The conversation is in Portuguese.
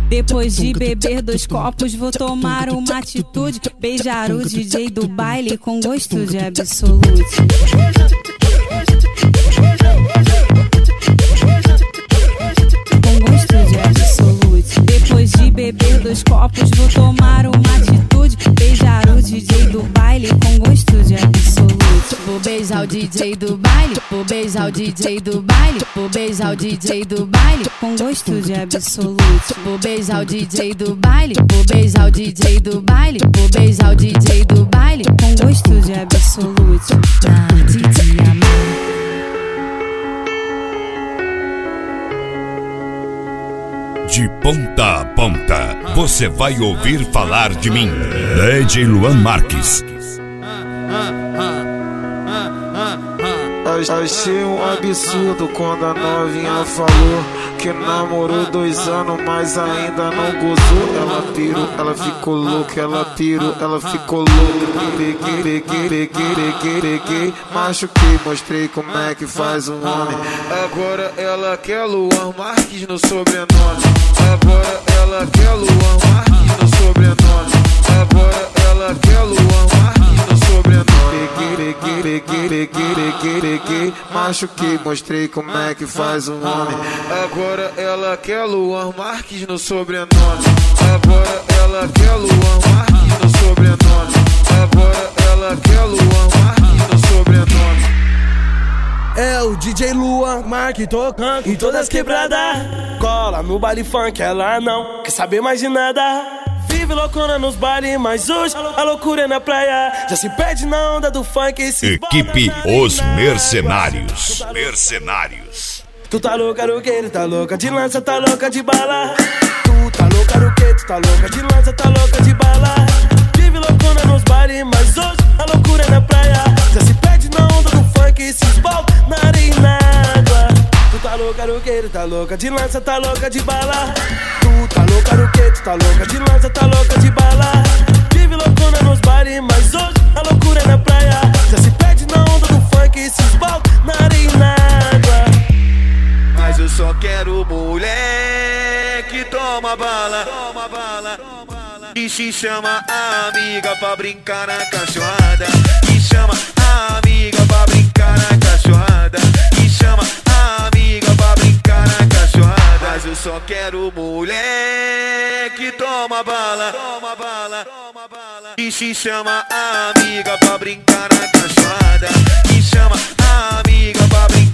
Depois de beber 2 copos, vou tomar uma atitude. Beijar o DJ do baile com gosto de absolute. Com gosto de absolute. Depois de beber 2 copos, vou tomar uma atitude. Beijar o DJ do baile com gosto de absolute. Vou beijar o DJ do baile, vou beijar o DJ do baile, vou beijar o DJ do baile com gosto de absolute. Vou beijar o DJ do baile, vou beijar o DJ do baile, vou beijar o DJ do baile com gosto de absolute. DJ Amar. De ponta a ponta, você vai ouvir falar de mim. DJ Luan Marques. Achei um absurdo quando a novinha falou que namorou 2 anos, mas ainda não gozou. Ela pirou, ela ficou louca, ela pirou, ela ficou louca. Peguei, machuquei, mostrei como é que faz um homem. Agora ela quer Luan Marques no sobrenome. Agora ela quer Luan Marques no sobrenome. Agora ela quer Luan Marques no sobrenome. Peguei, machuquei, mostrei como é que faz um homem. Agora ela quer Luan Marques no sobrenome. Agora ela quer Luan Marques no sobrenome. Agora ela quer Luan Marques no sobrenome. É o DJ Luan Marques tocando em todas as quebradas. Cola no baile funk, ela não quer saber mais de nada. Vive loucona nos bailes, mas hoje a loucura é na praia. Já se perde na onda do funk. Equipe Os Mercenários. Mercenários. Tu tá louca no que? Tu tá louca de lança, tá louca de bala. Tu tá louca no que? Tu tá louca de lança, tá louca de bala. Vive loucona nos bailes, mas hoje a loucura é na praia. Já se perde na onda do funk e se esbalda na areia e na água. Tu tá louca no que? Tu tá louca de lança, tá louca de bala. Tu tá louca no que? Tu tá louca de lança, tá louca de bala. Vive loucona nos bailes, mas hoje a loucura é na praia. Já se perde na onda do funk e se esbalda na areia e na água. Mas eu só quero mulher que toma bala, e se chama amiga pra brincar na cachorrada. E chama amiga pra brincar na cachorrada. E chama amiga pra brincar na cachorrada. Mas eu só quero mulher que toma bala, e se chama amiga pra brincar na cachorrada. E chama amiga pra brincar.